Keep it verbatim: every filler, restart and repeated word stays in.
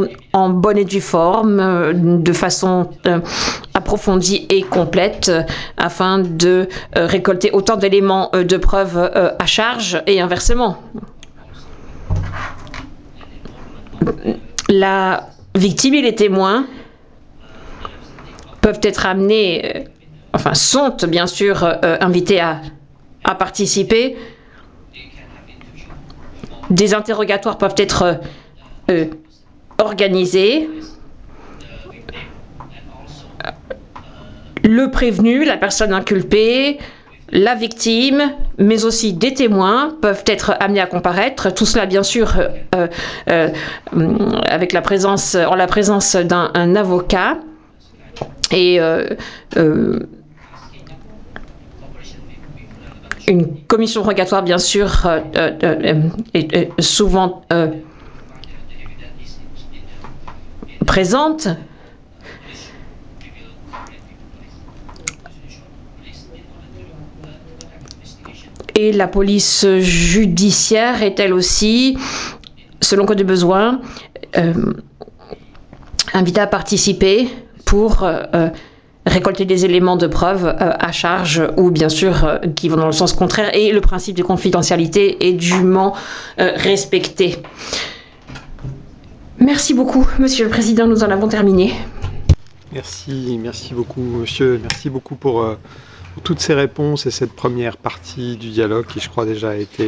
réflexion en bonne et due forme, euh, de façon euh, approfondie et complète, euh, afin de euh, récolter autant d'éléments euh, de preuve euh, à charge et inversement. La victime et les témoins peuvent être amenés, euh, enfin sont bien sûr euh, invités à, à participer. Des interrogatoires peuvent être euh, organisés. Le prévenu, la personne inculpée, la victime, mais aussi des témoins peuvent être amenés à comparaître. Tout cela, bien sûr, euh, euh, avec la présence, en la présence d'un avocat. Et euh, euh, une commission rogatoire, bien sûr, euh, euh, est, est souvent euh, présente. Et la police judiciaire est elle aussi, selon cas de besoin, euh, invitée à participer pour euh, récolter des éléments de preuve euh, à charge ou bien sûr euh, qui vont dans le sens contraire, et le principe de confidentialité est dûment euh, respecté. Merci beaucoup, Monsieur le Président, nous en avons terminé. Merci, merci beaucoup, monsieur. Merci beaucoup pour, euh, pour toutes ces réponses et cette première partie du dialogue qui, je crois, déjà a été